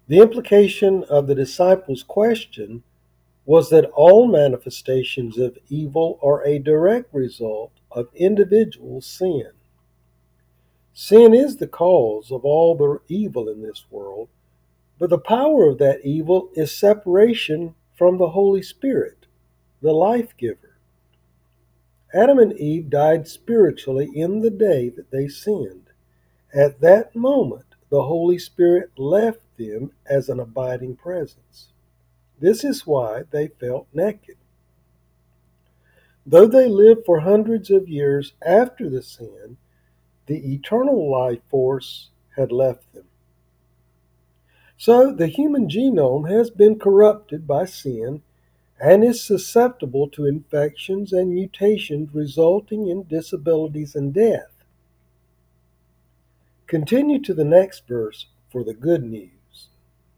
The implication of the disciples' question was that all manifestations of evil are a direct result of individual sin. Sin is the cause of all the evil in this world, but the power of that evil is separation from the Holy Spirit, the life giver. Adam and Eve died spiritually in the day that they sinned. At that moment, the Holy Spirit left them as an abiding presence. This is why they felt naked. Though they lived for hundreds of years after the sin, the eternal life force had left them. So the human genome has been corrupted by sin and is susceptible to infections and mutations resulting in disabilities and death. Continue to the next verse for the good news.